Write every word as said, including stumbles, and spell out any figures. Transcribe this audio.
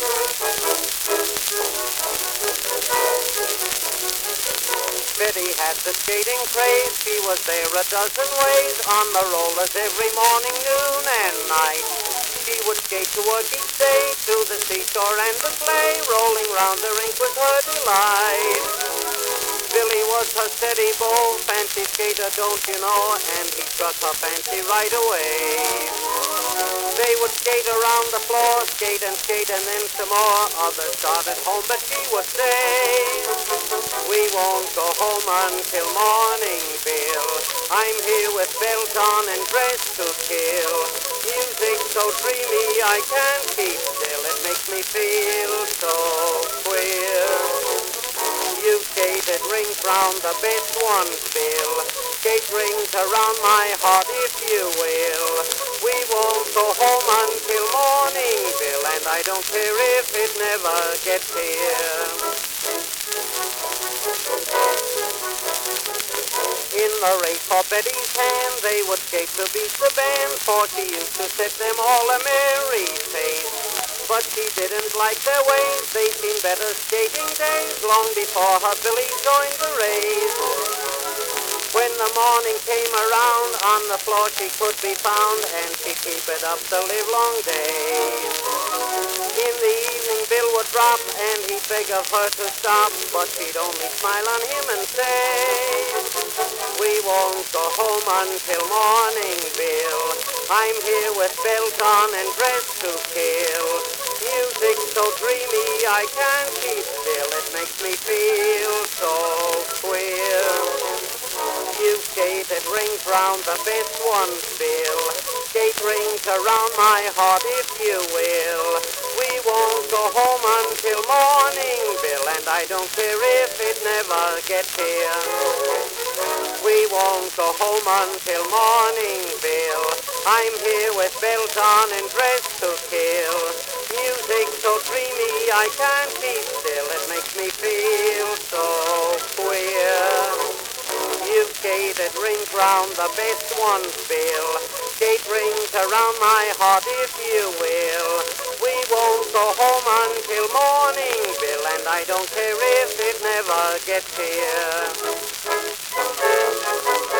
Betty had the skating craze, she was there a dozen ways, on the rollers every morning, noon and night. She would skate to work each day, to the seashore and the sleigh, rolling round the rink was her delight. Billy was her steady beau, fancy skater, don't you know, and he struck her fancy right away. They would skate around the floor, skate and skate and then some more. Others started home, but she would stay. We won't go home until morning, Bill. I'm here with bells on and dressed to kill. Music so dreamy I can't keep still. It makes me feel so queer. You skated rings round the best ones, Bill. Skate rings around my heart if you will. We won't go home until morning, Bill, and I don't care if it never gets here. In the race for Betty's hand, they would skate to beat the band, for she used to set them all a merry pace. But she didn't like their ways, they seemed better skating days, long before her Billy joined the race. When the morning came around, on the floor she could be found, and she'd keep it up the livelong days. In the evening Bill would drop, and he'd beg of her to stop, but she'd only smile on him and say, we won't go home until morning, Bill. I'm here with bells on and dressed to kill. Music so dreamy I can't keep still. It makes me feel so queer. You skated rings round the best ones, Bill. Skate rings around my heart if you will. We won't go home until morning, Bill, and I don't care if it never gets here. We won't go home until morning, Bill. I'm here with bells on and dressed to kill. Music so dreamy I can't keep still. It makes me feel so queer. You skated rings round the best ones, Bill. Skate rings around my heart if you will. We won't go home until morning, Bill, and I don't care if it never gets here.